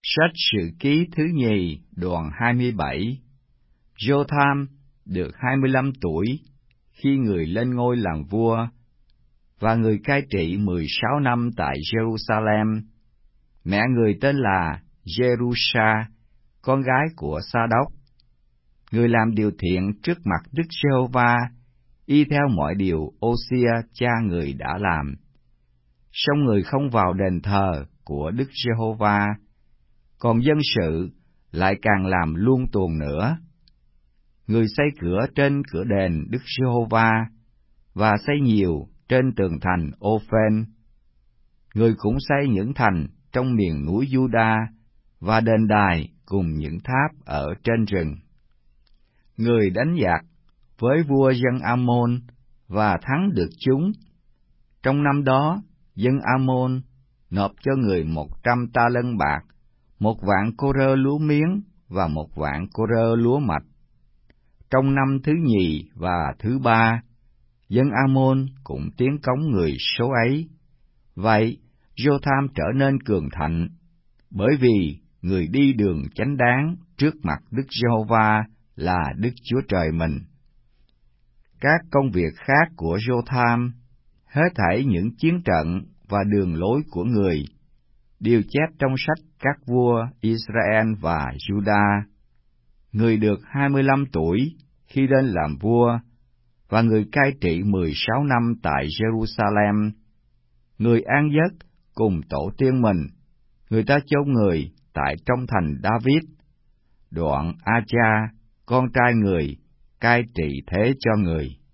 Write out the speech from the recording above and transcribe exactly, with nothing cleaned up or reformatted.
Sách Sử Ký thứ nhì đoạn hai mươi bảy. Jotham được hai mươi lăm tuổi khi người lên ngôi làm vua, và người cai trị mười sáu năm tại Jerusalem. Mẹ người tên là Jerusha, con gái của Sa-đốc. Người làm điều thiện trước mặt Đức Giê-hô-va, y theo mọi điều Ô-xia cha người đã làm. Song người không vào đền thờ của Đức Giê-hô-va, còn dân sự lại càng làm luôn tuồng nữa. Người xây cửa trên cửa đền Đức Giê-hô-va, và xây nhiều trên tường thành Ô-phên. Người cũng xây những thành trong miền núi Giu-đa, và đền đài cùng những tháp ở trên rừng. Người đánh giặc với vua dân A-môn và thắng được chúng. Trong năm đó, dân A-môn nộp cho người một trăm ta lân bạc, một vạn cô rơ lúa miếng và một vạn cô rơ lúa mạch. Trong năm thứ nhì và thứ ba, dân A-môn cũng tiến cống người số ấy. Vậy, Jotham trở nên cường thạnh, bởi vì người đi đường chánh đáng trước mặt Đức Giê-hô-va là Đức Chúa Trời mình. Các công việc khác của Jotham, hết thảy những chiến trận và đường lối của người, đều chép trong sách các vua Israel và Juda. Người được hai mươi lăm tuổi khi lên làm vua, và người cai trị mười sáu năm tại Jerusalem. Người an giấc cùng tổ tiên mình, người ta chôn người tại trong thành David. Đoạn A-cha, con trai người, cai trị thế cho người.